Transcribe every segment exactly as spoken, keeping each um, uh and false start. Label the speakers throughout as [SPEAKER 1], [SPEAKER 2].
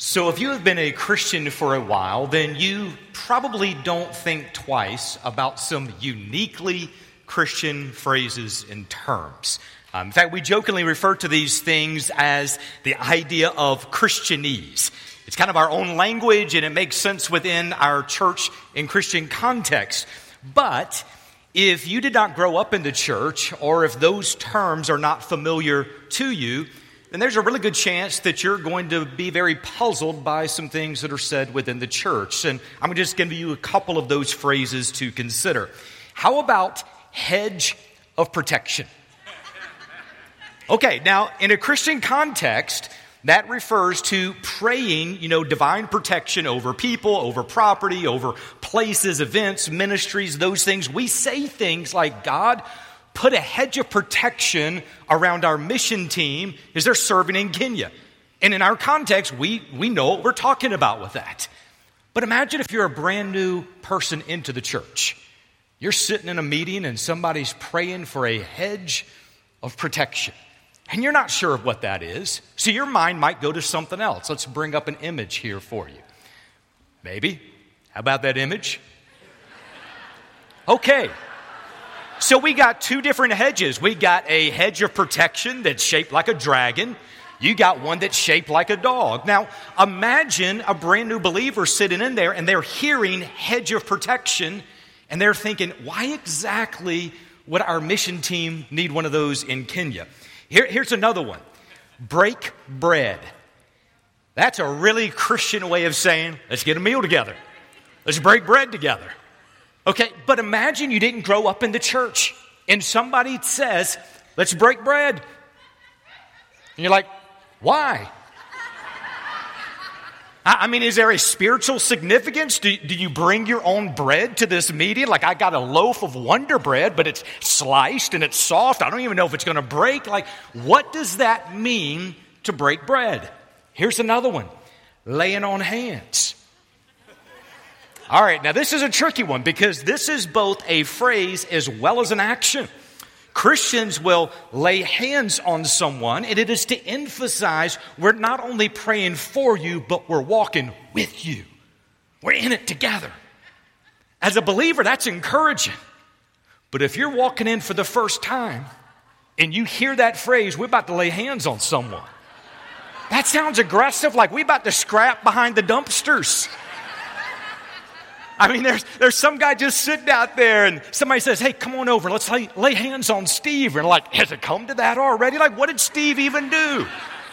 [SPEAKER 1] So if you have been a Christian for a while, then you probably don't think twice about some uniquely Christian phrases and terms. Um, in fact, we jokingly refer to these things as the idea of Christianese. It's kind of our own language, and it makes sense within our church and Christian context. But if you did not grow up in the church, or if those terms are not familiar to you, then there's a really good chance that you're going to be very puzzled by some things that are said within the church. And I'm just going to give you a couple of those phrases to consider. How about hedge of protection? Okay, now in a Christian context, that refers to praying, you know, divine protection over people, over property, over places, events, ministries, those things. We say things like, God, put a hedge of protection around our mission team as they're serving in Kenya. And in our context, we, we know what we're talking about with that. But imagine if you're a brand new person into the church. You're sitting in a meeting and somebody's praying for a hedge of protection. And you're not sure of what that is. So your mind might go to something else. Let's bring up an image here for you. Maybe. How about that image? Okay. So we got two different hedges. We got a hedge of protection that's shaped like a dragon. You got one that's shaped like a dog. Now, imagine a brand new believer sitting in there and they're hearing hedge of protection and they're thinking, why exactly would our mission team need one of those in Kenya? Here, here's another one. Break bread. That's a really Christian way of saying, let's get a meal together. Let's break bread together. Okay, but imagine you didn't grow up in the church and somebody says, let's break bread. And you're like, why? I mean, is there a spiritual significance? Do, do you bring your own bread to this meeting? Like, I got a loaf of Wonder Bread, but it's sliced and it's soft. I don't even know if it's going to break. Like, what does that mean to break bread? Here's another one. Laying on hands. All right, now this is a tricky one because this is both a phrase as well as an action. Christians will lay hands on someone, and it is to emphasize we're not only praying for you, but we're walking with you. We're in it together. As a believer, that's encouraging. But if you're walking in for the first time and you hear that phrase, we're about to lay hands on someone, that sounds aggressive, like we're about to scrap behind the dumpsters. I mean, there's there's some guy just sitting out there and somebody says, hey, come on over. Let's lay, lay hands on Steve. And like, has it come to that already? Like, what did Steve even do?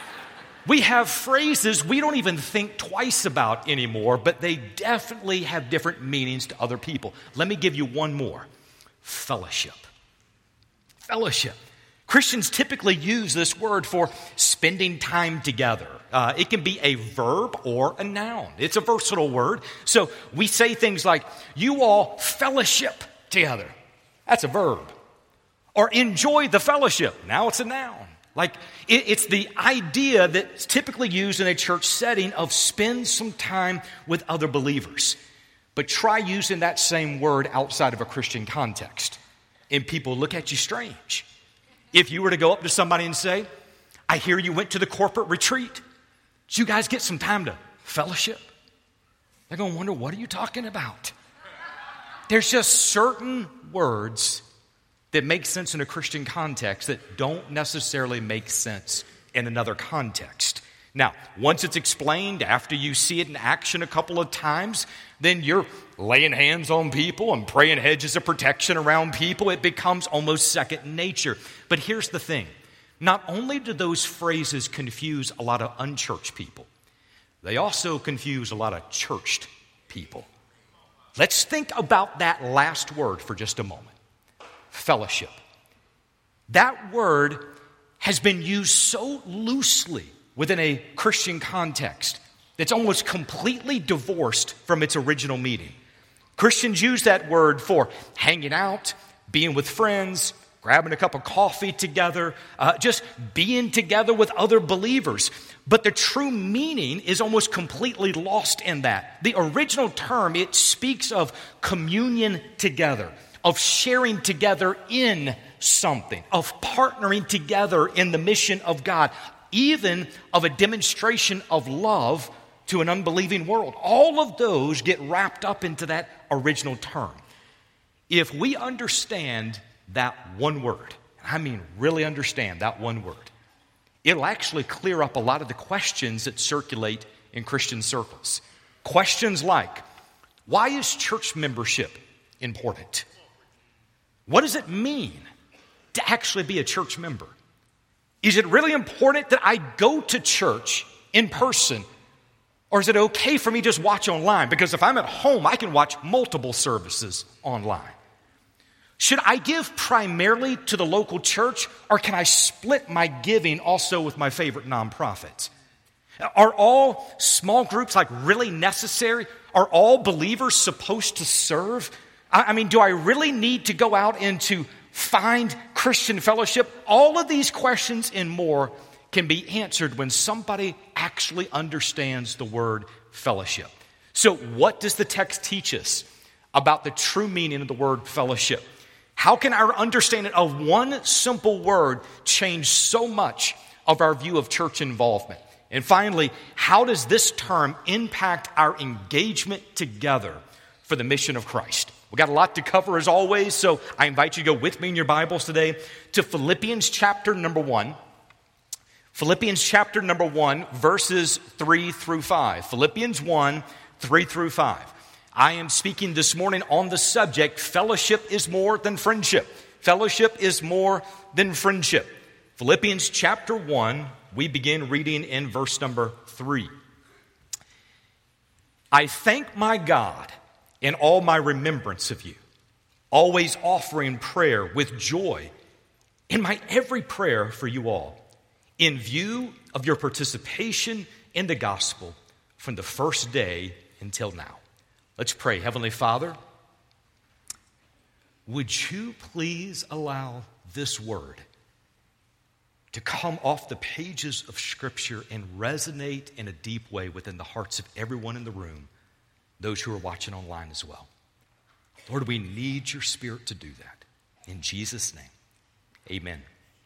[SPEAKER 1] We have phrases we don't even think twice about anymore, but they definitely have different meanings to other people. Let me give you one more. Fellowship. Fellowship. Christians typically use this word for spending time together. Uh, it can be a verb or a noun. It's a versatile word. So we say things like, you all fellowship together. That's a verb. Or enjoy the fellowship. Now it's a noun. Like it, it's the idea that's typically used in a church setting of spend some time with other believers. But try using that same word outside of a Christian context, and people look at you strange. If you were to go up to somebody and say, I hear you went to the corporate retreat. Did you guys get some time to fellowship? They're going to wonder, what are you talking about? There's just certain words that make sense in a Christian context that don't necessarily make sense in another context. Now, once it's explained, after you see it in action a couple of times, then you're laying hands on people and praying hedges of protection around people. It becomes almost second nature. But here's the thing. Not only do those phrases confuse a lot of unchurched people, they also confuse a lot of churched people. Let's think about that last word for just a moment. Fellowship. That word has been used so loosely within a Christian context that's almost completely divorced from its original meaning. Christians use that word for hanging out, being with friends, grabbing a cup of coffee together, uh, just being together with other believers. But the true meaning is almost completely lost in that. The original term, it speaks of communion together, of sharing together in something, of partnering together in the mission of God, even of a demonstration of love to an unbelieving world. All of those get wrapped up into that original term. If we understand that one word, I mean really understand that one word, it'll actually clear up a lot of the questions that circulate in Christian circles. Questions like, why is church membership important? What does it mean to actually be a church member? Is it really important that I go to church in person? Or is it okay for me to just watch online? Because if I'm at home, I can watch multiple services online. Should I give primarily to the local church, or can I split my giving also with my favorite nonprofits? Are all small groups like really necessary? Are all believers supposed to serve? I mean, do I really need to go out and to find Christian fellowship? All of these questions and more can be answered when somebody actually understands the word fellowship. So what does the text teach us about the true meaning of the word fellowship? How can our understanding of one simple word change so much of our view of church involvement? And finally, how does this term impact our engagement together for the mission of Christ? We've got a lot to cover as always, so I invite you to go with me in your Bibles today to Philippians chapter number one. Philippians chapter number one, verses three through five. Philippians one, three through five. I am speaking this morning on the subject, fellowship is more than friendship. Fellowship is more than friendship. Philippians chapter one, we begin reading in verse number three. I thank my God in all my remembrance of you, always offering prayer with joy in my every prayer for you all, in view of your participation in the gospel from the first day until now. Let's pray. Heavenly Father, would you please allow this word to come off the pages of Scripture and resonate in a deep way within the hearts of everyone in the room, those who are watching online as well. Lord, we need your Spirit to do that. In Jesus' name, amen.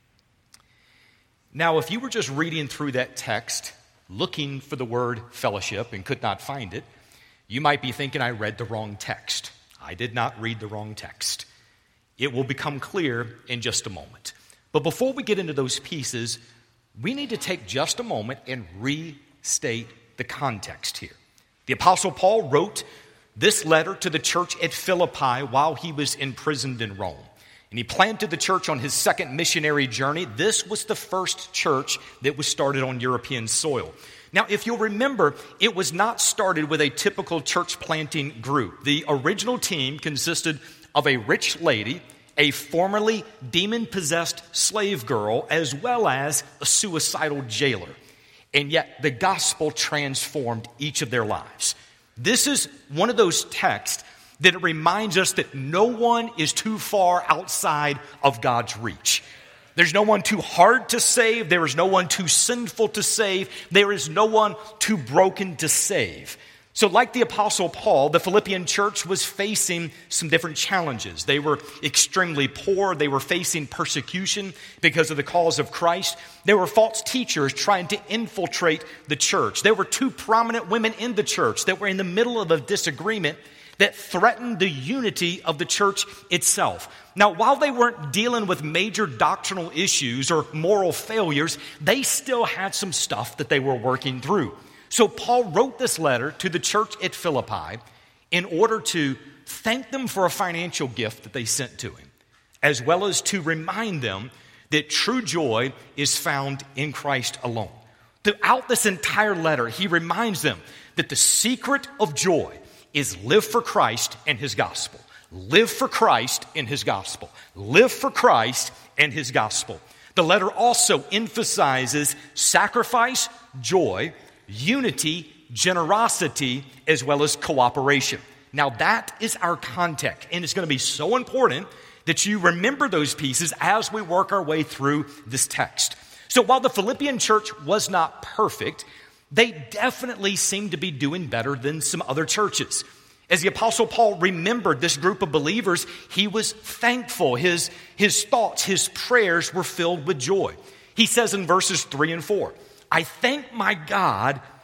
[SPEAKER 1] Now, if you were just reading through that text, looking for the word fellowship and could not find it, you might be thinking I read the wrong text. I did not read the wrong text. It will become clear in just a moment. But before we get into those pieces, we need to take just a moment and restate the context here. The Apostle Paul wrote this letter to the church at Philippi while he was imprisoned in Rome. And he planted the church on his second missionary journey. This was the first church that was started on European soil. Now, if you'll remember, it was not started with a typical church planting group. The original team consisted of a rich lady, a formerly demon-possessed slave girl, as well as a suicidal jailer. And yet the gospel transformed each of their lives. This is one of those texts that reminds us that no one is too far outside of God's reach. There's no one too hard to save. There is no one too sinful to save. There is no one too broken to save. So like the Apostle Paul, the Philippian church was facing some different challenges. They were extremely poor. They were facing persecution because of the cause of Christ. There were false teachers trying to infiltrate the church. There were two prominent women in the church that were in the middle of a disagreement that threatened the unity of the church itself. Now, while they weren't dealing with major doctrinal issues or moral failures, they still had some stuff that they were working through. So Paul wrote this letter to the church at Philippi in order to thank them for a financial gift that they sent to him, as well as to remind them that true joy is found in Christ alone. Throughout this entire letter, he reminds them that the secret of joy is live for Christ and his gospel. Live for Christ in his gospel. Live for Christ and his gospel. The letter also emphasizes sacrifice, joy, unity, generosity, as well as cooperation. Now that is our context, and it's going to be so important that you remember those pieces as we work our way through this text. So while the Philippian church was not perfect, they definitely seemed to be doing better than some other churches. As the Apostle Paul remembered this group of believers, he was thankful. His, his thoughts, his prayers were filled with joy. He says in verses three and four, I thank my God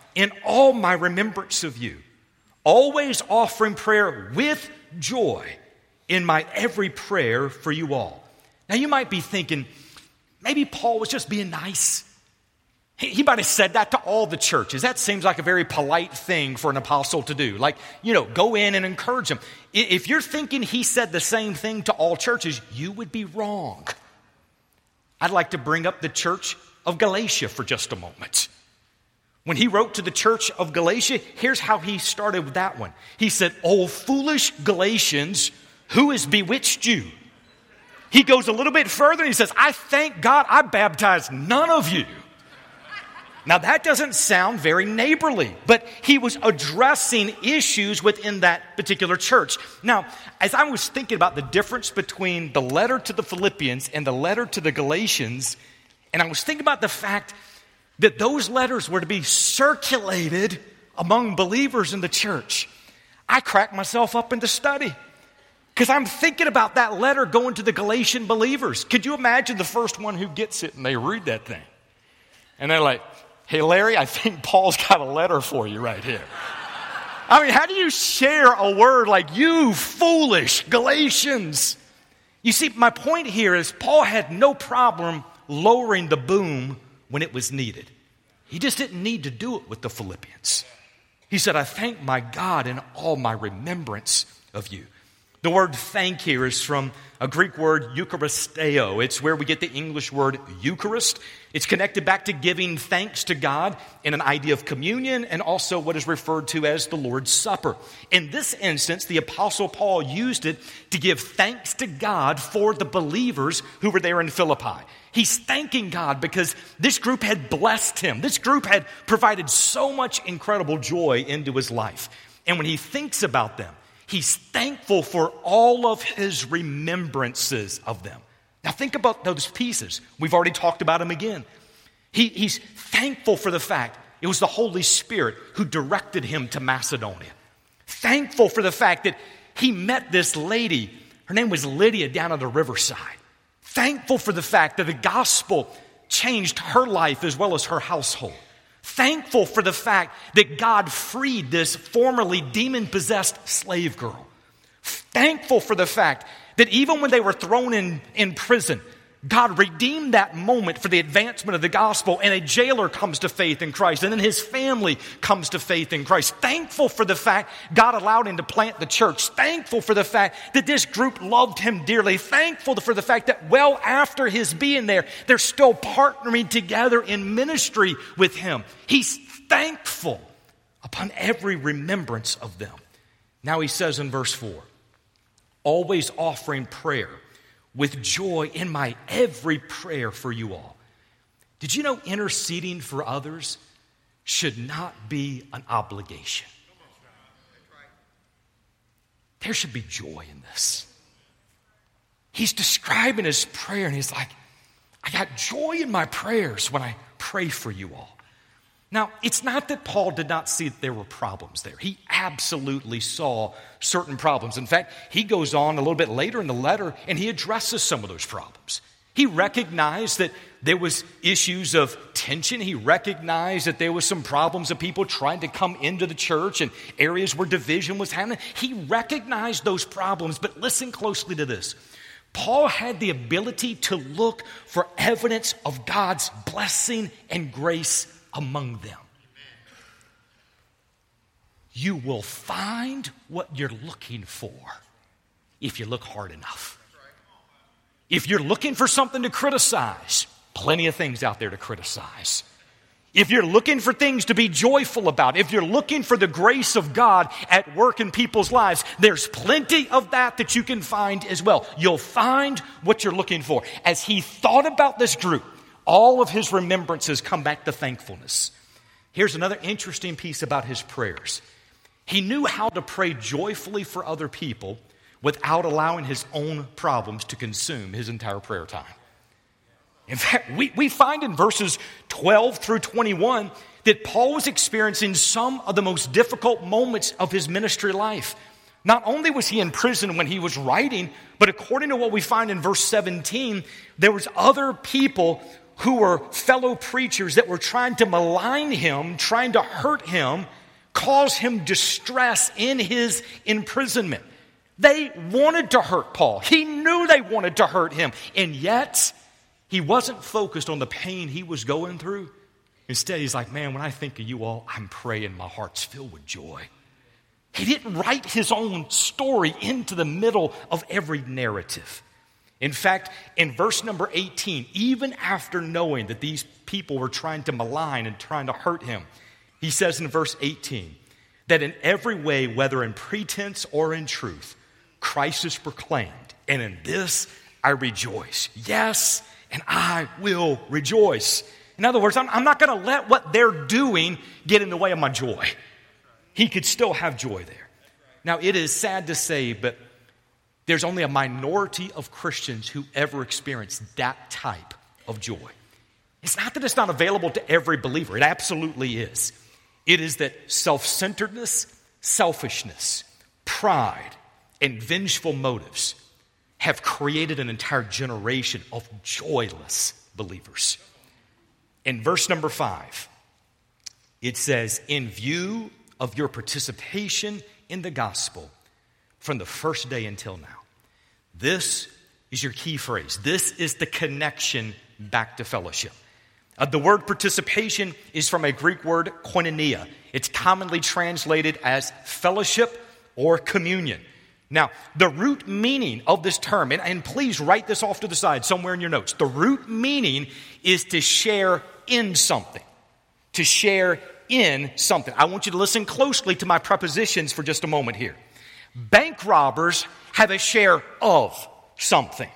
[SPEAKER 1] in all my remembrance of you, always offering prayer with joy in my every prayer for you all. Now you might be thinking, maybe Paul was just being nice. He, he might have said that to all the churches. That seems like a very polite thing for an apostle to do. Like, you know, go in and encourage them. If you're thinking he said the same thing to all churches, you would be wrong. I'd like to bring up the church of Galatia for just a moment. When he wrote to the church of Galatia, here's how he started with that one. He said, "O foolish Galatians, who has bewitched you?" He goes a little bit further and he says, "I thank God I baptized none of you." Now that doesn't sound very neighborly, but he was addressing issues within that particular church. Now, as I was thinking about the difference between the letter to the Philippians and the letter to the Galatians, and I was thinking about the fact that those letters were to be circulated among believers in the church, I cracked myself up into study. Because I'm thinking about that letter going to the Galatian believers. Could you imagine the first one who gets it and they read that thing? And they're like, "Hey, Larry, I think Paul's got a letter for you right here." I mean, how do you share a word like, "you foolish Galatians"? You see, my point here is Paul had no problem lowering the boom when it was needed. He just didn't need to do it with the Philippians. He said, "I thank my God in all my remembrance of you." The word thank here is from a Greek word, eucharisteo. It's where we get the English word Eucharist. It's connected back to giving thanks to God in an idea of communion and also what is referred to as the Lord's Supper. In this instance, the Apostle Paul used it to give thanks to God for the believers who were there in Philippi. He's thanking God because this group had blessed him. This group had provided so much incredible joy into his life. And when he thinks about them, he's thankful for all of his remembrances of them. Now think about those pieces. We've already talked about them again. He, he's thankful for the fact it was the Holy Spirit who directed him to Macedonia. Thankful for the fact that he met this lady. Her name was Lydia down on the riverside. Thankful for the fact that the gospel changed her life as well as her household. Thankful for the fact that God freed this formerly demon-possessed slave girl. Thankful for the fact that even when they were thrown in, in prison, God redeemed that moment for the advancement of the gospel, and a jailer comes to faith in Christ, and then his family comes to faith in Christ. Thankful for the fact God allowed him to plant the church. Thankful for the fact that this group loved him dearly. Thankful for the fact that well after his being there, they're still partnering together in ministry with him. He's thankful upon every remembrance of them. Now he says in verse four, "Always offering prayer with joy in my every prayer for you all." Did you know interceding for others should not be an obligation? There should be joy in this. He's describing his prayer and he's like, "I got joy in my prayers when I pray for you all." Now, it's not that Paul did not see that there were problems there. He absolutely saw certain problems. In fact, he goes on a little bit later in the letter and he addresses some of those problems. He recognized that there was issues of tension. He recognized that there was some problems of people trying to come into the church and areas where division was happening. He recognized those problems, but listen closely to this. Paul had the ability to look for evidence of God's blessing and grace among them. You will find what you're looking for if you look hard enough. If you're looking for something to criticize, plenty of things out there to criticize. If you're looking for things to be joyful about, if you're looking for the grace of God at work in people's lives, there's plenty of that that you can find as well. You'll find what you're looking for. As he thought about this group, all of his remembrances come back to thankfulness. Here's another interesting piece about his prayers. He knew how to pray joyfully for other people without allowing his own problems to consume his entire prayer time. In fact, we, we find in verses twelve through twenty-one that Paul was experiencing some of the most difficult moments of his ministry life. Not only was he in prison when he was writing, but according to what we find in verse seventeen, there was other people who were fellow preachers that were trying to malign him, trying to hurt him, cause him distress in his imprisonment. They wanted to hurt Paul. He knew they wanted to hurt him. And yet, he wasn't focused on the pain he was going through. Instead, he's like, man, when I think of you all, I'm praying my heart's filled with joy. He didn't write his own story into the middle of every narrative. In fact, in verse number eighteen, even after knowing that these people were trying to malign and trying to hurt him, he says in verse eighteen, that in every way, whether in pretense or in truth, Christ is proclaimed, and in this I rejoice. Yes, and I will rejoice. In other words, I'm, I'm not going to let what they're doing get in the way of my joy. He could still have joy there. Now, it is sad to say, but there's only a minority of Christians who ever experience that type of joy. It's not that it's not available to every believer. It absolutely is. It is that self-centeredness, selfishness, pride, and vengeful motives have created an entire generation of joyless believers. In verse number five, it says, in view of your participation in the gospel from the first day until now. This is your key phrase. This is the connection back to fellowship. Uh, the word participation is from a Greek word, koinonia. It's commonly translated as fellowship or communion. Now, the root meaning of this term, and, and please write this off to the side somewhere in your notes. The root meaning is to share in something. To share in something. I want you to listen closely to my prepositions for just a moment here. Bank robbers have a share of something.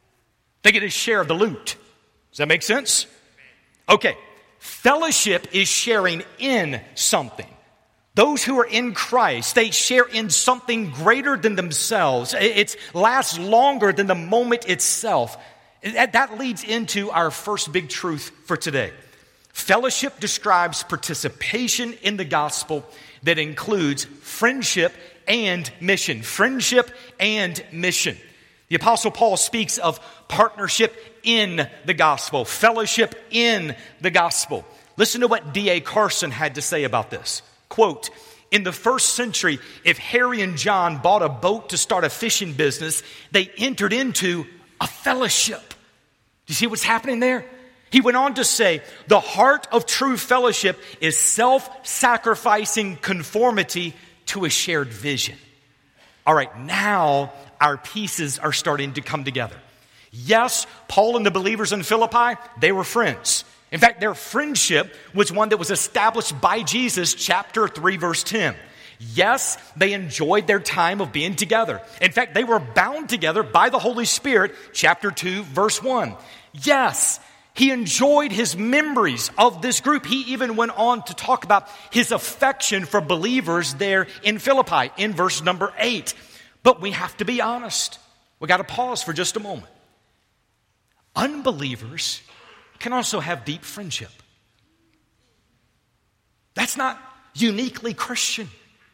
[SPEAKER 1] They get a share of the loot. Does that make sense? Okay. Fellowship is sharing in something. Those who are in Christ, they share in something greater than themselves. It lasts longer than the moment itself. That leads into our first big truth for today. Fellowship describes participation in the gospel that includes friendship and mission. Friendship and mission. The Apostle Paul speaks of partnership in the gospel, fellowship in the gospel. Listen to what D A Carson had to say about this. Quote, in the first century, if Harry and John bought a boat to start a fishing business, they entered into a fellowship. Do you see what's happening there? He went on to say, the heart of true fellowship is self-sacrificing conformity to a shared vision. All right, now our pieces are starting to come together. Yes, Paul and the believers in Philippi, they were friends. In fact, their friendship was one that was established by Jesus, chapter three, verse ten. Yes, they enjoyed their time of being together. In fact, they were bound together by the Holy Spirit, chapter two, verse one. Yes, he enjoyed his memories of this group. He even went on to talk about his affection for believers there in Philippi in verse number eight. But we have to be honest. We got to pause for just a moment. Unbelievers can also have deep friendship. That's not uniquely Christian.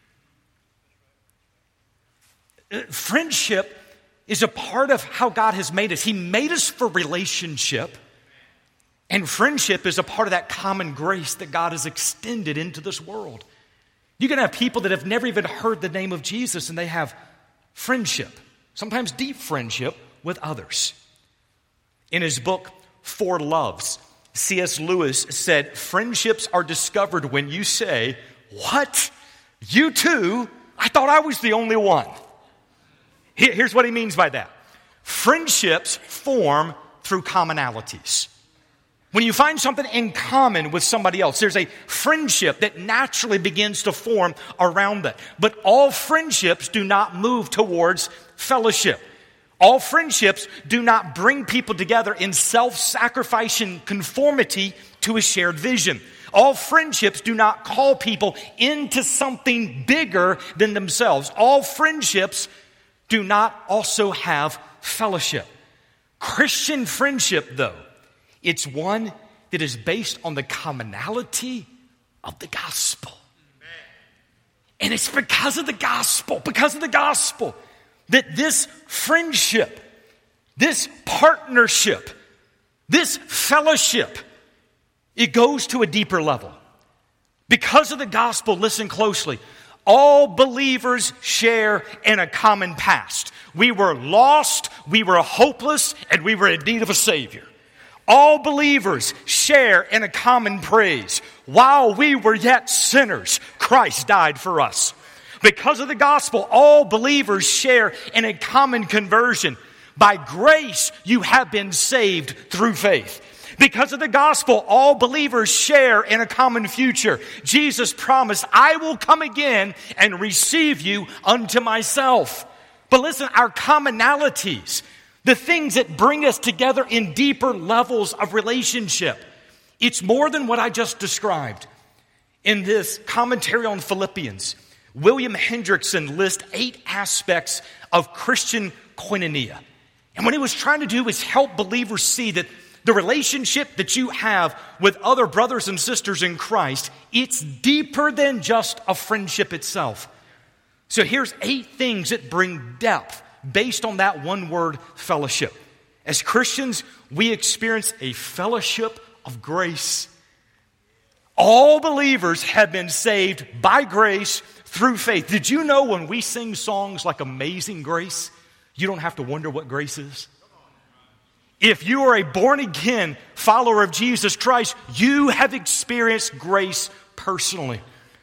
[SPEAKER 1] Friendship is a part of how God has made us. He made us for relationship. And friendship is a part of that common grace that God has extended into this world. You can have people that have never even heard the name of Jesus and they have friendship, sometimes deep friendship with others. In his book, Four Loves, C S Lewis said, friendships are discovered when you say, what? You too? I thought I was the only one. Here's what he means by that. Friendships form through commonalities. When you find something in common with somebody else, there's a friendship that naturally begins to form around that. But all friendships do not move towards fellowship. All friendships do not bring people together in self-sacrificing conformity to a shared vision. All friendships do not call people into something bigger than themselves. All friendships do not also have fellowship. Christian friendship, though, it's one that is based on the commonality of the gospel. And it's because of the gospel, because of the gospel, that this friendship, this partnership This fellowship, it goes to a deeper level. Because of the gospel, listen closely, all believers share in a common past. We were lost, we were hopeless, and we were in need of a Savior. All believers share in a common praise. While we were yet sinners, Christ died for us. Because of the gospel, all believers share in a common conversion. By grace, you have been saved through faith. Because of the gospel, all believers share in a common future. Jesus promised, I will come again and receive you unto myself. But listen, our commonalities, the things that bring us together in deeper levels of relationship, it's more than what I just described. In this commentary on Philippians, William Hendrickson lists eight aspects of Christian koinonia. And what he was trying to do is help believers see that the relationship that you have with other brothers and sisters in Christ, it's deeper than just a friendship itself. So here's eight things that bring depth based on that one word, fellowship. As Christians, we experience a fellowship of grace. All believers have been saved by grace through faith. Did you know when we sing songs like Amazing Grace, you don't have to wonder what grace is? If you are a born-again follower of Jesus Christ, you have experienced grace personally.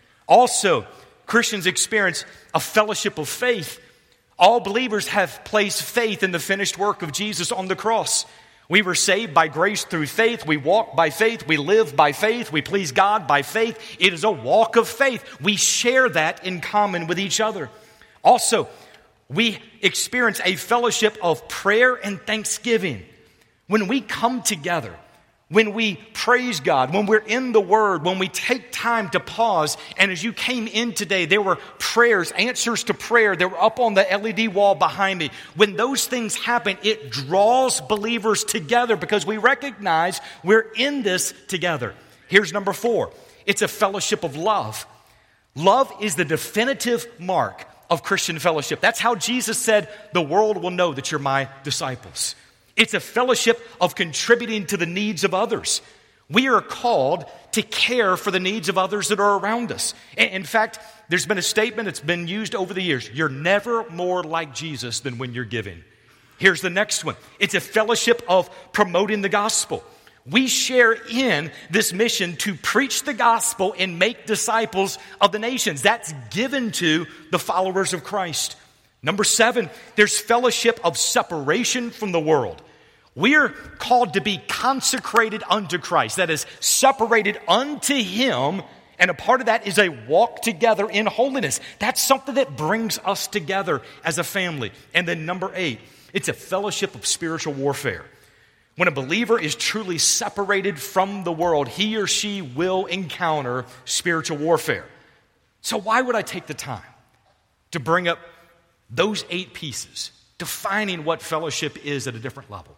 [SPEAKER 1] Also, Christians experience a fellowship of faith. All believers have placed faith in the finished work of Jesus on the cross. We were saved by grace through faith. We walk by faith. We live by faith. We please God by faith. It is a walk of faith. We share that in common with each other. Also, we experience a fellowship of prayer and thanksgiving. When we come together, when we praise God, when we're in the Word, when we take time to pause, and as you came in today, there were prayers, answers to prayer that were up on the L E D wall behind me. When those things happen, it draws believers together because we recognize we're in this together. Here's number four. It's a fellowship of love. Love is the definitive mark of Christian fellowship. That's how Jesus said, the world will know that you're my disciples. It's a fellowship of contributing to the needs of others. We are called to care for the needs of others that are around us. In fact, there's been a statement that's been used over the years. You're never more like Jesus than when you're giving. Here's the next one. It's a fellowship of promoting the gospel. We share in this mission to preach the gospel and make disciples of the nations. That's given to the followers of Christ. Number seven, there's fellowship of separation from the world. We are called to be consecrated unto Christ. That is, separated unto Him. And a part of that is a walk together in holiness. That's something that brings us together as a family. And then number eight, it's a fellowship of spiritual warfare. When a believer is truly separated from the world, he or she will encounter spiritual warfare. So why would I take the time to bring up those eight pieces, defining what fellowship is at a different level?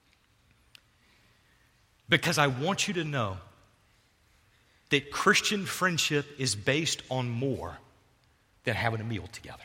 [SPEAKER 1] Because I want you to know that Christian friendship is based on more than having a meal together.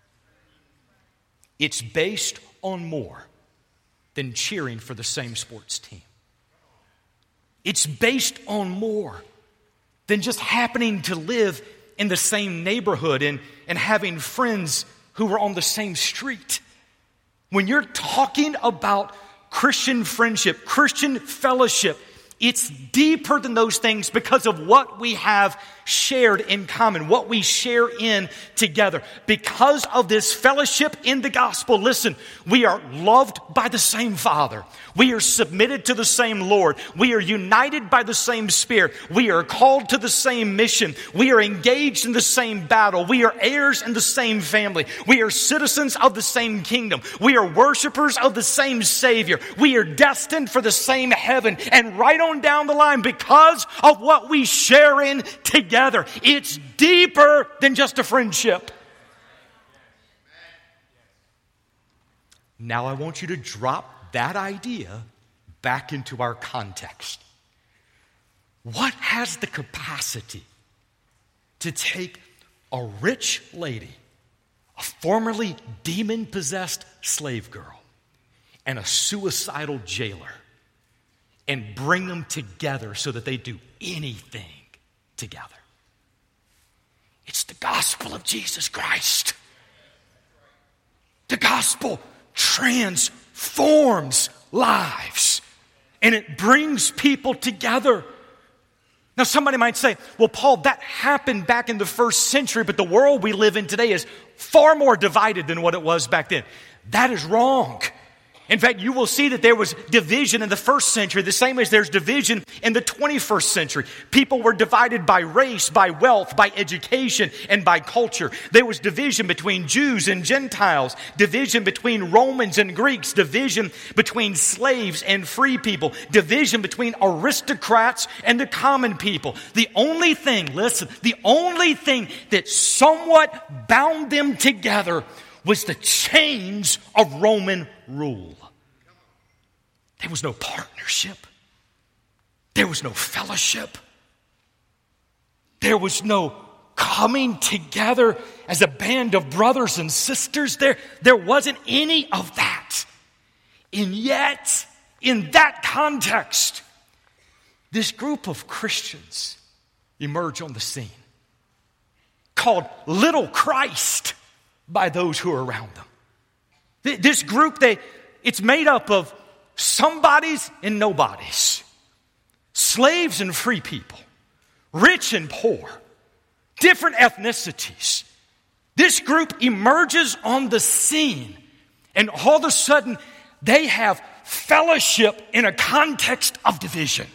[SPEAKER 1] It's based on more than cheering for the same sports team. It's based on more than just happening to live in the same neighborhood and, and having friends who are on the same street. When you're talking about Christian friendship, Christian fellowship, it's deeper than those things because of what we have shared in common, what we share in together. Because of this fellowship in the gospel, listen, we are loved by the same Father. We are submitted to the same Lord. We are united by the same Spirit. We are called to the same mission. We are engaged in the same battle. We are heirs in the same family. We are citizens of the same kingdom. We are worshipers of the same Savior. We are destined for the same heaven. And right on down the line, because of what we share in together, it's deeper than just a friendship. Now I want you to drop that idea back into our context. What has the capacity to take a rich lady, a formerly demon-possessed slave girl, and a suicidal jailer, and bring them together so that they do anything together. It's the gospel of Jesus Christ. The gospel transforms lives, and it brings people together. Now, somebody might say, well, Paul, that happened back in the first century, but the world we live in today is far more divided than what it was back then. That is wrong. In fact, you will see that there was division in the first century, the same as there's division in the twenty-first century. People were divided by race, by wealth, by education, and by culture. There was division between Jews and Gentiles, division between Romans and Greeks, division between slaves and free people, division between aristocrats and the common people. The only thing, listen, the only thing that somewhat bound them together was the chains of Roman rule. There was no partnership. There was no fellowship. There was no coming together as a band of brothers and sisters. There, there wasn't any of that. And yet, in that context, this group of Christians emerge on the scene, called Little Christ by those who are around them. This group, they it's made up of somebodies and nobodies, slaves and free people, rich and poor, different ethnicities. This group emerges on the scene, and all of a sudden, they have fellowship in a context of division.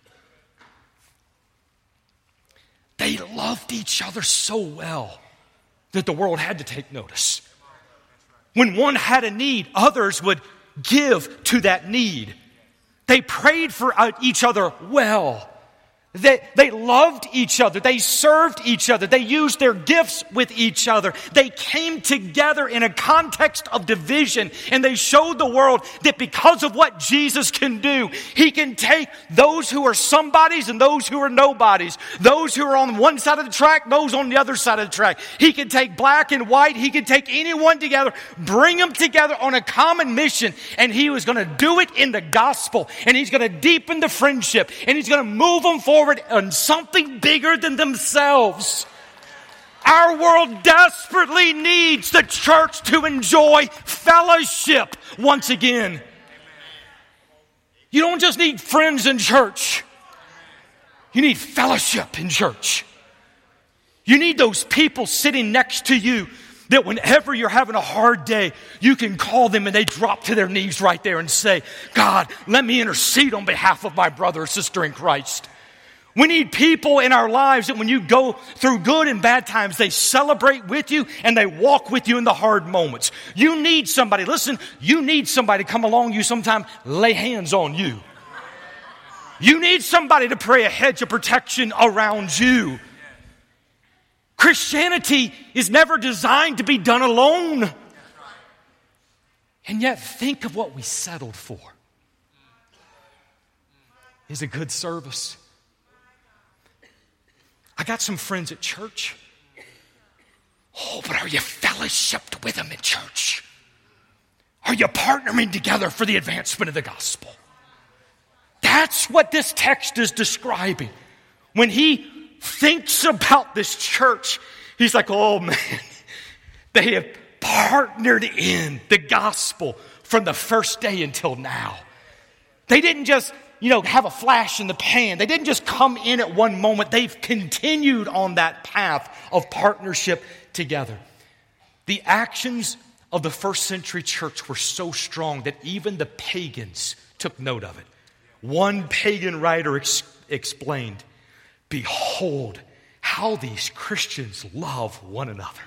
[SPEAKER 1] They loved each other so well that the world had to take notice. When one had a need, others would give to that need. They prayed for each other well. They, they loved each other. They served each other. They used their gifts with each other. They came together in a context of division, and they showed the world that because of what Jesus can do, He can take those who are somebodies and those who are nobodies, those who are on one side of the track, those on the other side of the track. He can take black and white. He can take anyone together, bring them together on a common mission, and He was going to do it in the gospel, and He's going to deepen the friendship, and He's going to move them forward on something bigger than themselves. Our world desperately needs the church to enjoy fellowship once again. You don't just need friends in church. You need fellowship in church. You need those people sitting next to you that whenever you're having a hard day, you can call them and they drop to their knees right there and say, God, let me intercede on behalf of my brother or sister in Christ. We need people in our lives that when you go through good and bad times, they celebrate with you and they walk with you in the hard moments. You need somebody, listen, you need somebody to come along you sometime, lay hands on you. You need somebody to pray a hedge of protection around you. Christianity is never designed to be done alone. And yet think of what we settled for. Is a good service. I got some friends at church. Oh, but are you fellowshipped with them in church? Are you partnering together for the advancement of the gospel? That's what this text is describing. When he thinks about this church, he's like, oh man, they have partnered in the gospel from the first day until now. They didn't just you know, have a flash in the pan. They didn't just come in at one moment. They've continued on that path of partnership together. The actions of the first century church were so strong that even the pagans took note of it. One pagan writer ex- explained, behold, how these Christians love one another.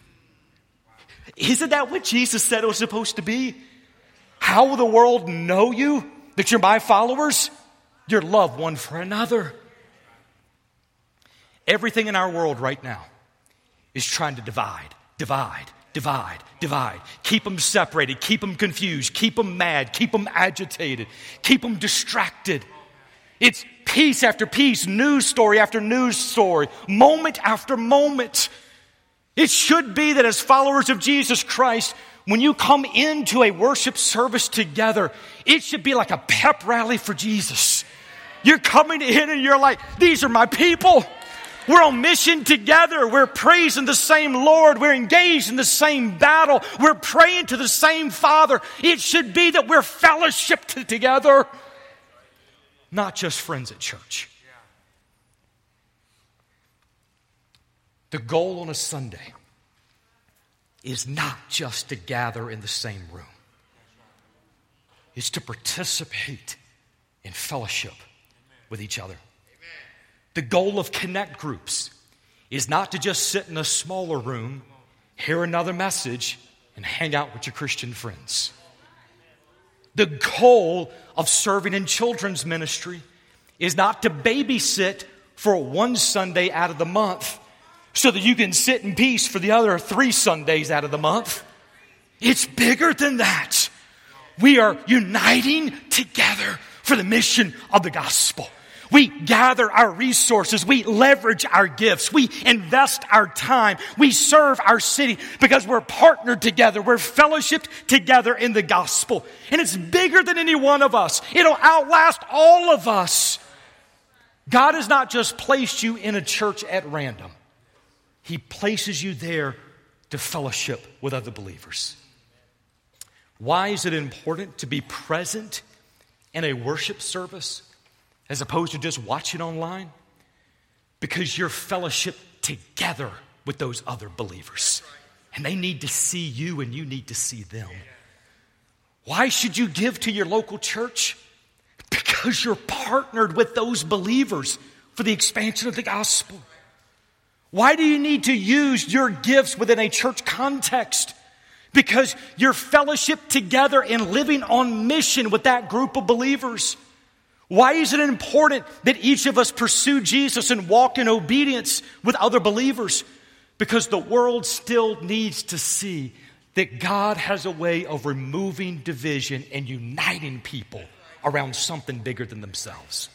[SPEAKER 1] Isn't that what Jesus said it was supposed to be? How will the world know you? That you're my followers? Your love one for another. Everything in our world right now is trying to divide, divide, divide, divide. Keep them separated, keep them confused, keep them mad, keep them agitated, keep them distracted. It's piece after piece, news story after news story, moment after moment. It should be that as followers of Jesus Christ, when you come into a worship service together, it should be like a pep rally for Jesus. You're coming in and you're like, these are my people. We're on mission together. We're praising the same Lord. We're engaged in the same battle. We're praying to the same Father. It should be that we're fellowshipped together, not just friends at church. The goal on a Sunday is not just to gather in the same room. It's to participate in fellowship with each other. The goal of connect groups is not to just sit in a smaller room, hear another message, and hang out with your Christian friends. The goal of serving in children's ministry is not to babysit for one Sunday out of the month so that you can sit in peace for the other three Sundays out of the month. It's bigger than that. We are uniting together for the mission of the gospel. We gather our resources. We leverage our gifts. We invest our time. We serve our city because we're partnered together. We're fellowshipped together in the gospel. And it's bigger than any one of us. It'll outlast all of us. God has not just placed you in a church at random. He places you there to fellowship with other believers. Why is it important to be present in a worship service as opposed to just watching online? Because you're fellowship together with those other believers. And they need to see you and you need to see them. Why should you give to your local church? Because you're partnered with those believers for the expansion of the gospel. Why do you need to use your gifts within a church context? Because you're fellowship together and living on mission with that group of believers. Why is it important that each of us pursue Jesus and walk in obedience with other believers? Because the world still needs to see that God has a way of removing division and uniting people around something bigger than themselves.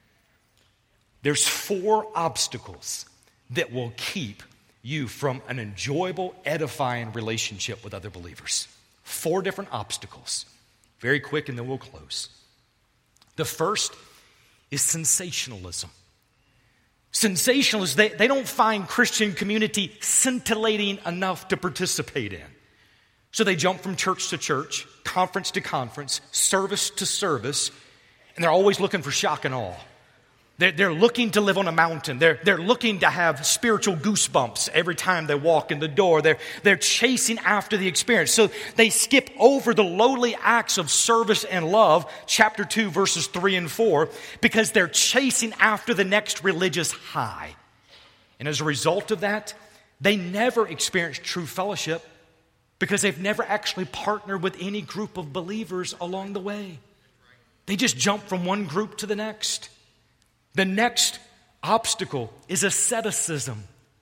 [SPEAKER 1] There's four obstacles that will keep you from an enjoyable, edifying relationship with other believers. Four different obstacles. Very quick and then we'll close. The first is sensationalism. Sensationalists, they, they don't find Christian community scintillating enough to participate in. So they jump from church to church, conference to conference, service to service, and they're always looking for shock and awe. They're, they're looking to live on a mountain. They're, they're looking to have spiritual goosebumps every time they walk in the door. They're, they're chasing after the experience. So they skip over the lowly acts of service and love, chapter two, verses three and four, because they're chasing after the next religious high. And as a result of that, they never experience true fellowship because they've never actually partnered with any group of believers along the way. They just jump from one group to the next. The next obstacle is asceticism.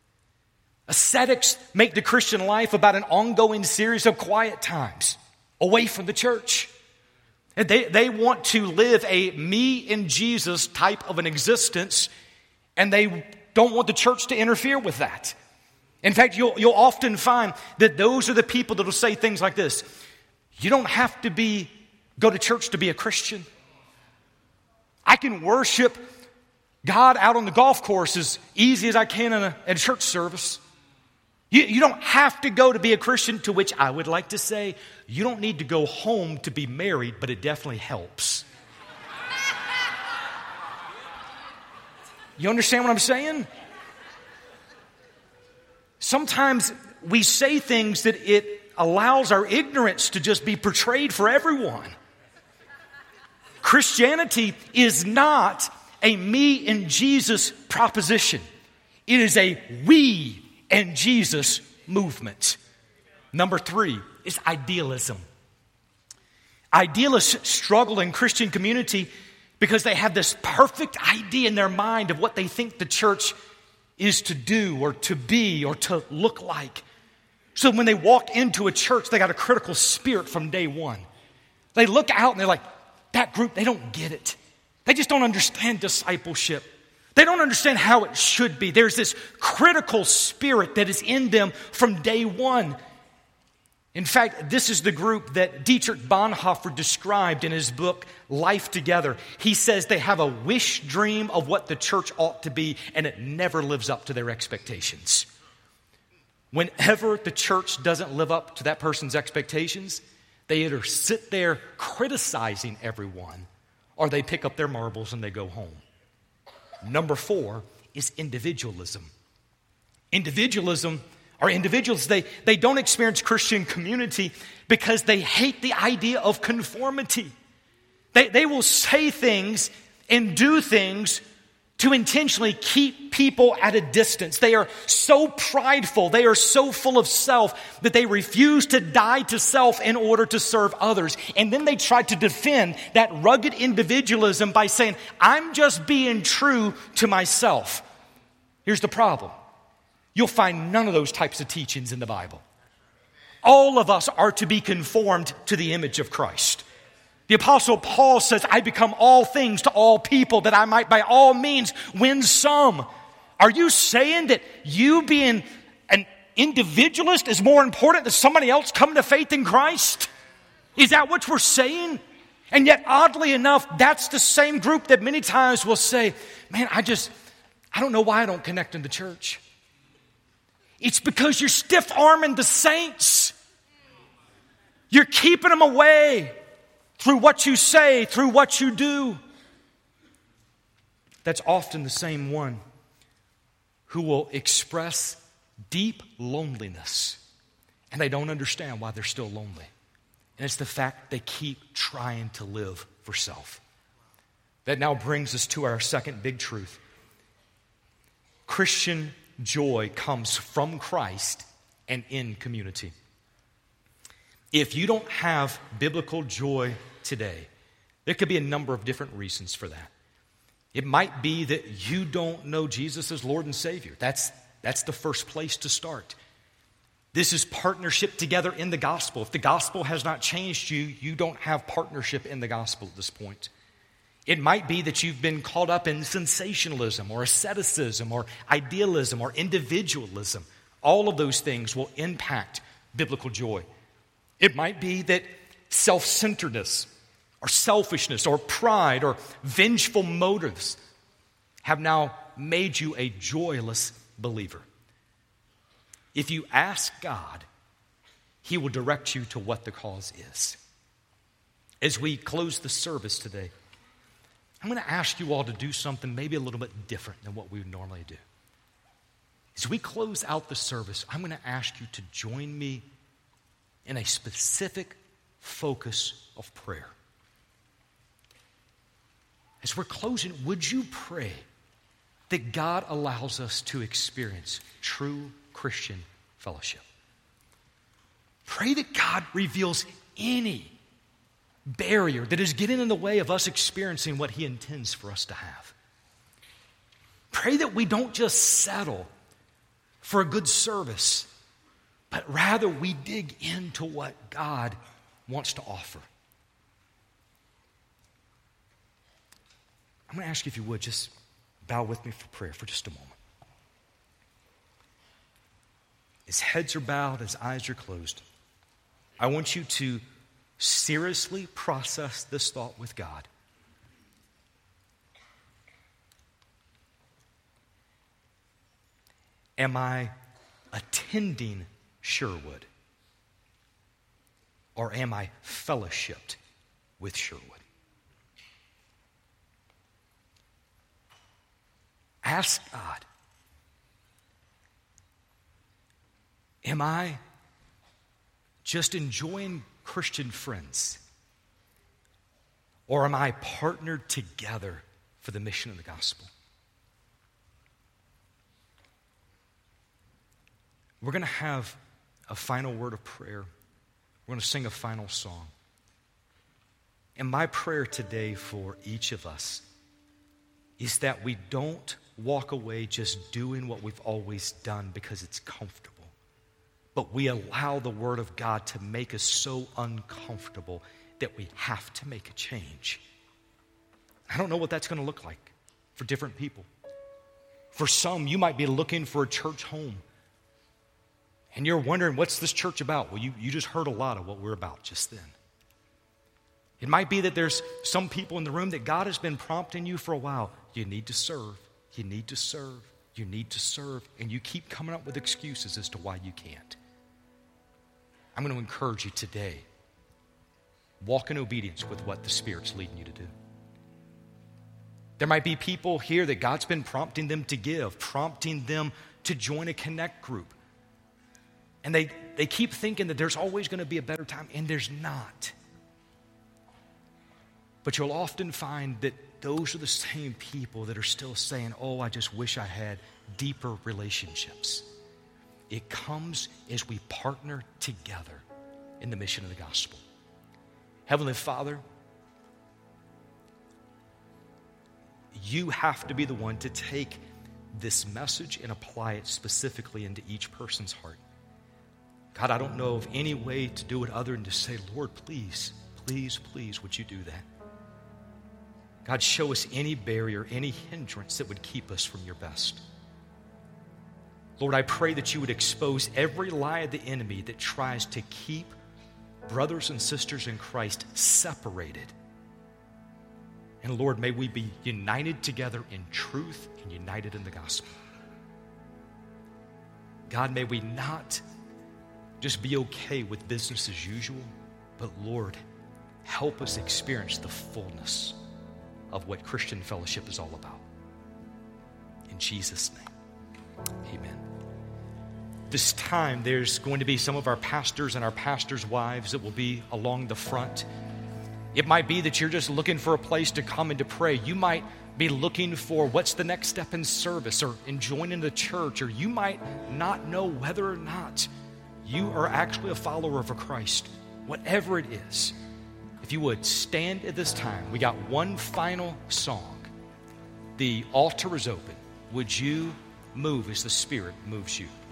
[SPEAKER 1] Ascetics make the Christian life about an ongoing series of quiet times away from the church. And they, they want to live a me and Jesus type of an existence, and they don't want the church to interfere with that. In fact, you'll, you'll often find that those are the people that will say things like this. You don't have to be go to church to be a Christian. I can worship God out on the golf course as easy as I can in a, at a church service. You, you don't have to go to be a Christian, to which I would like to say, you don't need to go home to be married, but it definitely helps. You understand what I'm saying? Sometimes we say things that it allows our ignorance to just be portrayed for everyone. Christianity is not a me and Jesus proposition. It is a we and Jesus movement. Number three is idealism. Idealists struggle in Christian community because they have this perfect idea in their mind of what they think the church is to do or to be or to look like. So when they walk into a church, they got a critical spirit from day one. They look out and they're like, that group, they don't get it. They just don't understand discipleship. They don't understand how it should be. There's this critical spirit that is in them from day one. In fact, this is the group that Dietrich Bonhoeffer described in his book, Life Together. He says they have a wish dream of what the church ought to be, and it never lives up to their expectations. Whenever the church doesn't live up to that person's expectations, they either sit there criticizing everyone, or they pick up their marbles and they go home. Number four is individualism. Individualism Our individuals, they, they don't experience Christian community because they hate the idea of conformity. They, they will say things and do things to intentionally keep people at a distance. They are so prideful, they are so full of self that they refuse to die to self in order to serve others. And then they try to defend that rugged individualism by saying, I'm just being true to myself. Here's the problem. You'll find none of those types of teachings in the Bible. All of us are to be conformed to the image of Christ. The Apostle Paul says, I become all things to all people that I might by all means win some. Are you saying that you being an individualist is more important than somebody else coming to faith in Christ? Is that what we're saying? And yet, oddly enough, that's the same group that many times will say, man, I just, I don't know why I don't connect in the church. It's because you're stiff-arming the saints. You're keeping them away through what you say, through what you do. That's often the same one who will express deep loneliness, and they don't understand why they're still lonely. And it's the fact they keep trying to live for self. That now brings us to our second big truth. Christian joy comes from Christ and in community. If you don't have biblical joy today, there could be a number of different reasons for that. It might be that you don't know Jesus as Lord and Savior. That's, that's the first place to start. This is partnership together in the gospel. If the gospel has not changed you, you don't have partnership in the gospel at this point. It might be that you've been caught up in sensationalism or asceticism or idealism or individualism. All of those things will impact biblical joy. It might be that self-centeredness or selfishness or pride or vengeful motives have now made you a joyless believer. If you ask God, He will direct you to what the cause is. As we close the service today, I'm going to ask you all to do something maybe a little bit different than what we would normally do. As we close out the service, I'm going to ask you to join me in a specific focus of prayer. As we're closing, would you pray that God allows us to experience true Christian fellowship? Pray that God reveals any barrier that is getting in the way of us experiencing what He intends for us to have. Pray that we don't just settle for a good service, but rather we dig into what God wants to offer. I'm going to ask you if you would just bow with me for prayer for just a moment. As heads are bowed, as eyes are closed, I want you to seriously process this thought with God. Am I attending Sherwood? Or am I fellowshipped with Sherwood? Ask God, am I just enjoying Christian friends? Or am I partnered together for the mission of the gospel? We're going to have a final word of prayer. We're going to sing a final song. And my prayer today for each of us is that we don't walk away just doing what we've always done because it's comfortable. But we allow the Word of God to make us so uncomfortable that we have to make a change. I don't know what that's going to look like for different people. For some, you might be looking for a church home. And you're wondering, what's this church about? Well, you, you just heard a lot of what we're about just then. It might be that there's some people in the room that God has been prompting you for a while. You need to serve. You need to serve. You need to serve. And you keep coming up with excuses as to why you can't. I'm going to encourage you today. Walk in obedience with what the Spirit's leading you to do. There might be people here that God's been prompting them to give, prompting them to join a connect group. And they, they keep thinking that there's always going to be a better time, and there's not. But you'll often find that those are the same people that are still saying, oh, I just wish I had deeper relationships. It comes as we partner together in the mission of the gospel. Heavenly Father, you have to be the one to take this message and apply it specifically into each person's heart. God, I don't know of any way to do it other than to say, Lord, please, please, please, would you do that? God, show us any barrier, any hindrance that would keep us from your best. Lord, I pray that you would expose every lie of the enemy that tries to keep brothers and sisters in Christ separated. And Lord, may we be united together in truth and united in the gospel. God, may we not just be okay with business as usual, but Lord, help us experience the fullness of what Christian fellowship is all about. In Jesus' name, amen. This time, there's going to be some of our pastors and our pastors' wives that will be along the front. It might be that you're just looking for a place to come and to pray. You might be looking for what's the next step in service or in joining the church, or you might not know whether or not you are actually a follower of a Christ. Whatever it is, if you would stand at this time. We got one final song. The altar is open. Would you move as the Spirit moves you?